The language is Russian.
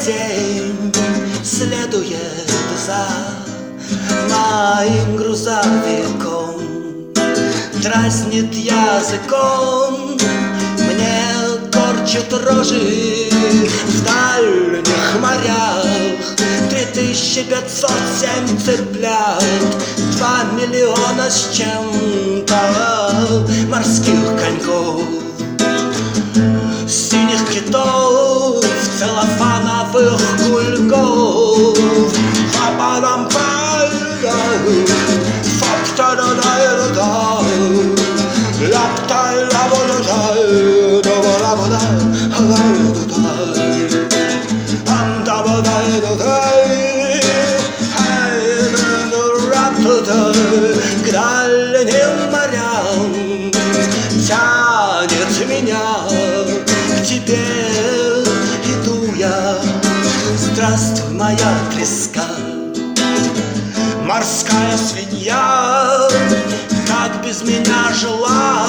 день следует за моим грузовиком, дразнит языком, мне корчат рожи в дальних морях. 3507 цыплят, 2 миллиона с чем-то морских коньков, синих китов, целлофановых кульков. К дальним морям тянет меня, к тебе иду я. Здравствуй, моя треска, морская свинья, как без меня жила.